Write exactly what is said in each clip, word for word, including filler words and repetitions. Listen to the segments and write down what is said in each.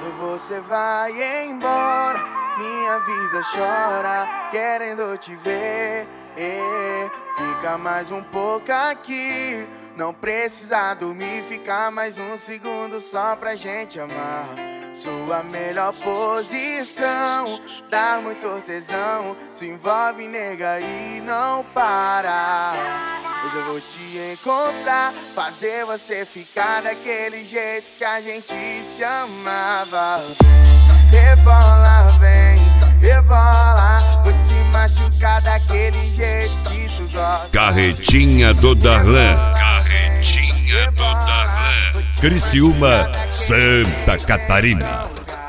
Quando você vai embora, minha vida chora, querendo te ver. E fica mais um pouco aqui, não precisa dormir, ficar mais um segundo só pra gente amar. Sua melhor posição, dá muito tesão, se envolve, nega, e não para. Hoje eu vou te encontrar, fazer você ficar daquele jeito que a gente se amava. Rebola, vem, rebola, vou te machucar daquele jeito que tu gosta. Carretinha do Darlan, Carretinha do Darlan, Criciúma, Santa Catarina.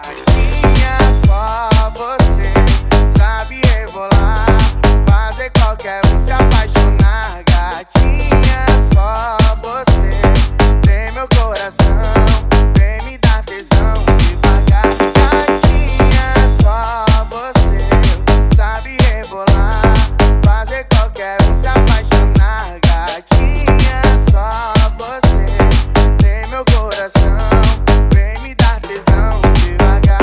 Só você sabe rebolar, fazer qualquer um se apaixonar. Gatinha, só você tem meu coração, vem me dar tesão devagar. Gatinha, só você sabe rebolar, fazer qualquer um se apaixonar. Gatinha, só você tem meu coração, vem me dar tesão devagar.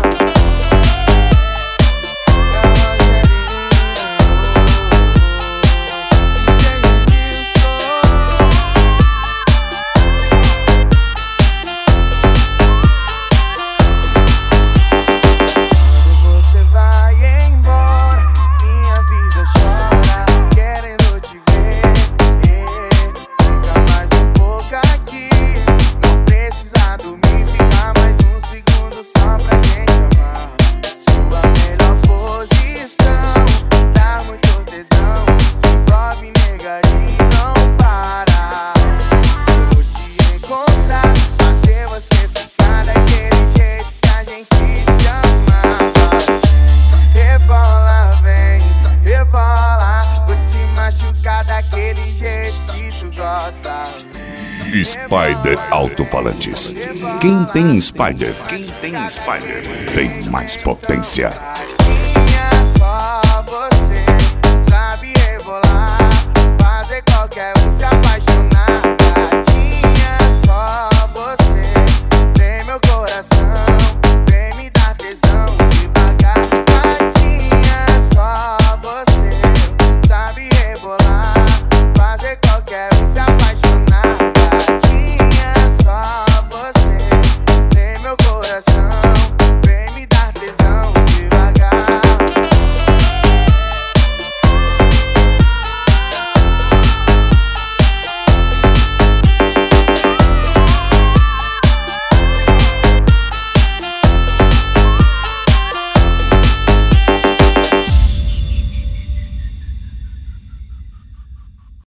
Spider Alto-Falantes. Quem tem Spider? Quem tem Spider tem mais potência. Só você sabe rebolar, fazer qualquer um se apaixonar.